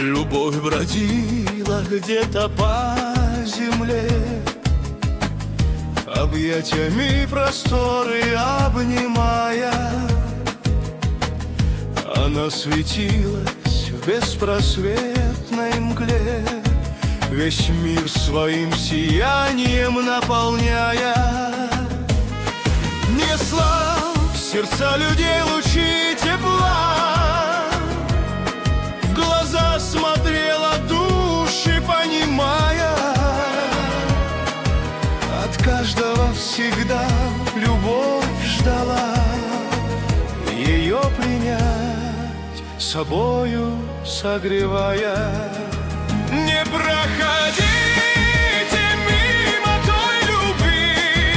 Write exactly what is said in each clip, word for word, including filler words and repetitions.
Любовь бродила где-то по земле, объятиями просторы обнимая. Она светилась в беспросветной мгле, весь мир своим сиянием наполняя. Несла в сердца людей лучи тепла, в глаза смотрела, души понимая. От каждого всегда любовь ждала, ее принять собою согревая. Не проходите мимо той любви,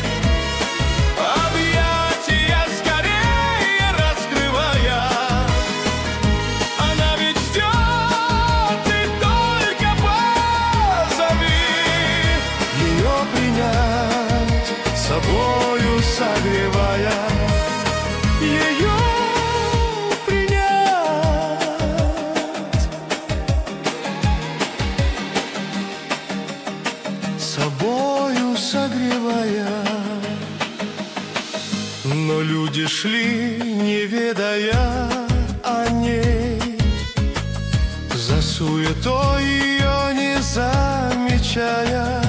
объятия скорее раскрывая. Она ведь ждет, ты только позови ее принять, собою согревая. Ее собою согревая. Но люди шли, не ведая о ней, за суетой ее не замечая.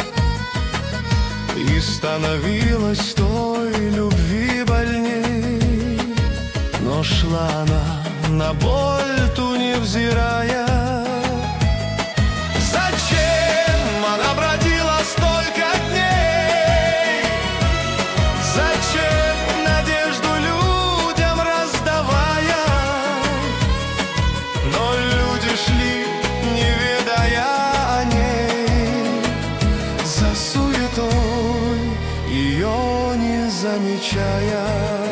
И становилась той любви больней, но шла она на боль ту невзирая. Зачем она бродила столько дней? Зачем надежду людям раздавая? Но люди шли, не ведая о ней, за суетой ее не замечая.